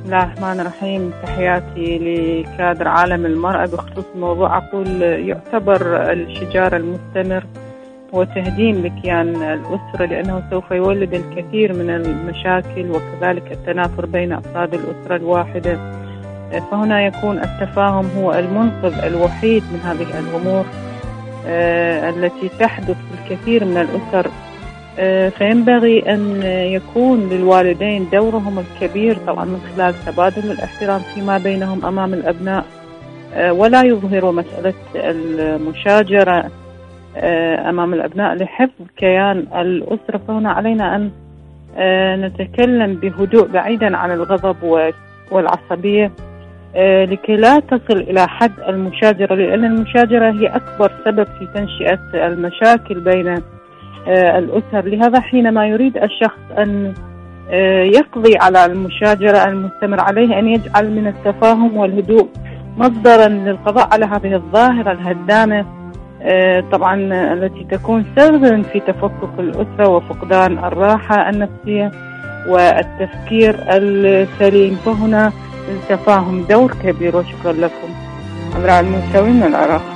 بسم الله الرحمن الرحيم. تحياتي لكادر عالم المرأة. بخصوص الموضوع أقول يعتبر الشجار المستمر وتهديم لكيان الأسرة، لأنه سوف يولد الكثير من المشاكل وكذلك التنافر بين أفراد الأسرة الواحدة. فهنا يكون التفاهم هو المنقذ الوحيد من هذه الأمور التي تحدث في الكثير من الأسر. فينبغي أن يكون للوالدين دورهم الكبير طبعا من خلال تبادل الاحترام فيما بينهم أمام الأبناء، ولا يظهروا مسألة المشاجرة أمام الأبناء لحفظ كيان الأسرة. فهنا علينا أن نتكلم بهدوء بعيدا عن الغضب والعصبية لكي لا تصل إلى حد المشاجرة، لأن المشاجرة هي أكبر سبب في تنشئة المشاكل بين الأسر. لهذا حينما يريد الشخص أن يقضي على المشاجرة المستمر عليه أن يجعل من التفاهم والهدوء مصدرا للقضاء على هذه الظاهرة الهدامة طبعا التي تكون سببا في تفكك الأسرة وفقدان الراحة النفسية والتفكير السليم. فهنا التفاهم دور كبير. وشكرا لكم. امرأة الموسوي من العراق.